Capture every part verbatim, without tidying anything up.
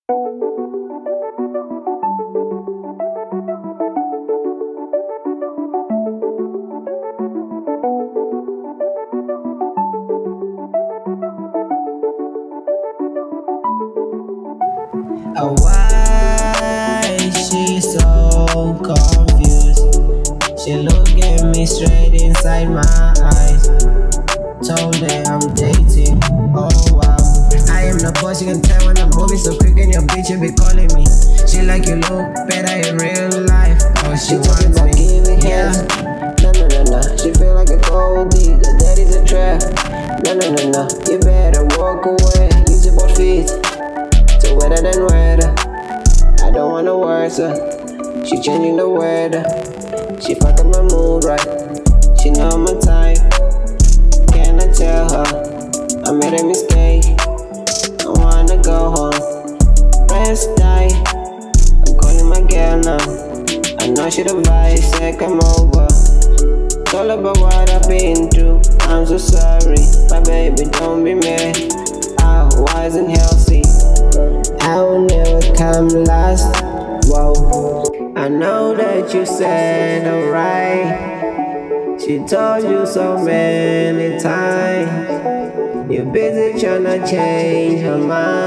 Oh, why she's so confused? She look at me straight inside my eyes. Told her I'm dating. Oh wow, I am the boss. You can tell when I'm moving so quick, and your bitch you be calling me. She like you look better in real life. Oh, she, she wants me. Giving yeah. No no no no. She feel like a gold digger. That is a trap. No no no no. You better walk away. Use your both feet. To weather than weather. I don't wanna worse her. She changing the weather. She fucking my mood right. She know my type. Can I tell her I made a mistake? I wanna go home. Rest die. I'm calling my girl now. I know she the vibe. She said come over. Told her about what I've been through. I'm so sorry, my baby, don't be mad. I wasn't healthy. I will never come last. Whoa. I know that you said alright. She told you so many times. You're busy tryna change her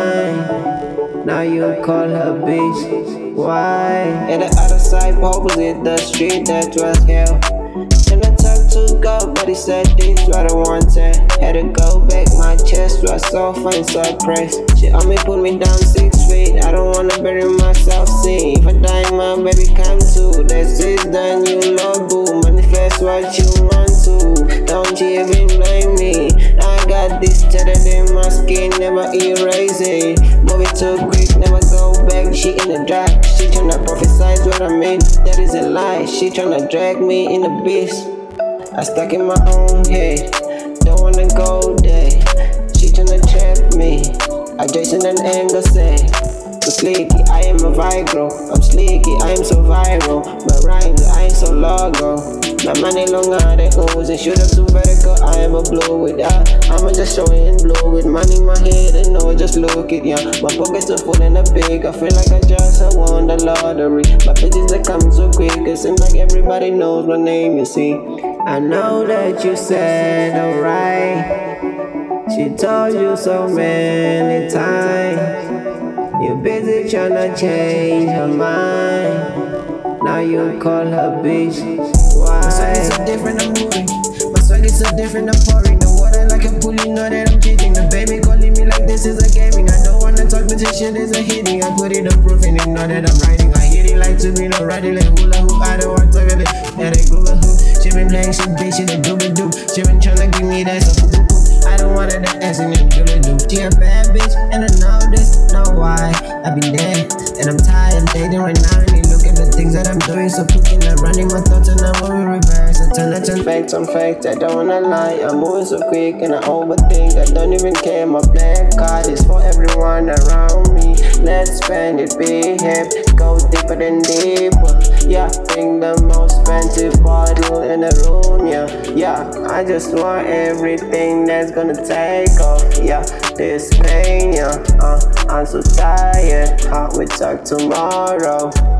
mind. Now you call her bitch. Why? At the other side, opposite the street, that was hell. And I talked to God, but he said this what I wanted. Had to go back, my chest was so fine, so pressed. She on me, put me down six feet. I don't wanna bury myself, see. If I die, my baby come too. That's it, then you love boo. Manifest what you want to. Don't you even blame me. I got this tatted in my skin, never erase it. Move it too quick, never go back. She in the dark, she tryna prophesize what I mean. That is a lie, she tryna drag me in the abyss. I stuck in my own head, don't wanna go there. She tryna trap me, I Jason and anger say. So sleeky, I am a Vigro. I'm sleeky, I am so viral. My rhymes, I ain't so logo. My money longer than O's and shoot up to vertical. I am a blow with that. I'ma just show it and blow with money in my head and no, just look it, yeah. My pockets are full and a big. I feel like I just I won the lottery. My bitches they come so quick. It seems like everybody knows my name, you see. I know that you said alright. She told you so many times. You're busy tryna change her mind. Now you call her bitch. Why? My swag is so different, I'm moving. My swag is so different, I'm pouring the water like a pool. You know that I'm cheating. The baby calling me like this is a gaming. I don't wanna talk, but this shit is a hitting. I put it on proof and you know that I'm writing. I hit it like to be no riding like hula hoop. I don't want to talk it. Yeah, they Google hoop. She been playing shit, bitch, she the doobie doo. She been tryna give me that so poop poop. I don't want her to ask and then doobie doo. She a bad bitch and I know this, know why. I been there and I'm tired dating right now. And you look at the things that I'm doing so quick and I'm running my thoughts and I'm moving reverse. I turn it on facts on facts. I don't wanna lie. I'm moving so quick and I overthink. I don't even care. My black card is for everyone around me. Let's spend it, be hip, go deeper than deeper. Yeah, bring the most expensive bottle in the room. Yeah, yeah. I just want everything that's gonna take off. Yeah, this pain. Yeah, uh, I'm so tired. Uh, we talk tomorrow.